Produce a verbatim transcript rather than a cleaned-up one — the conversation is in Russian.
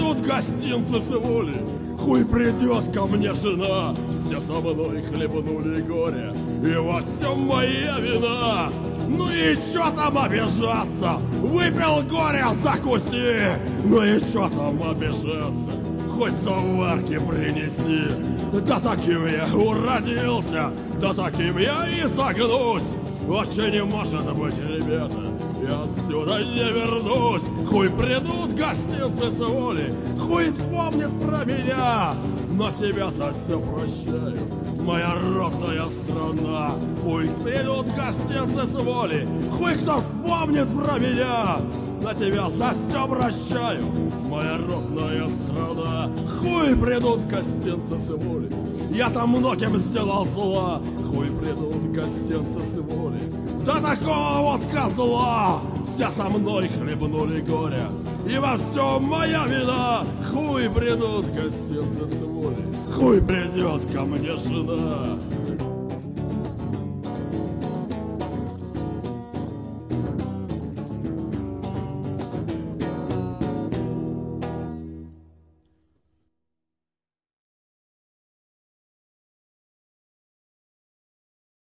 придут гостинцы с воли, хуй придет ко мне жена. Все со мной хлебнули горе, и во всем моя вина. Ну и чё там обижаться? Выпил горе, закуси. Ну и чё там обижаться? Хоть заварки принеси. Да таким я уродился, да таким я и согнусь. Вообще не может быть, ребята, я отсюда не вернусь. Хуй придут гостинцы с воли, хуй вспомнит про меня. Но тебя за все прощаю, моя родная страна. Хуй придут гостинцы с воли, хуй кто вспомнит про меня. На тебя за все прощаю, моя родная страна. Хуй придут гостинцы с воли, я там многим сделал зла. Хуй придут гостинцы с воли, да такого вот козла. Все со мной хлебнули горя, и во всем моя вина. Хуй придут гостинцы с воли, хуй придет ко мне жена.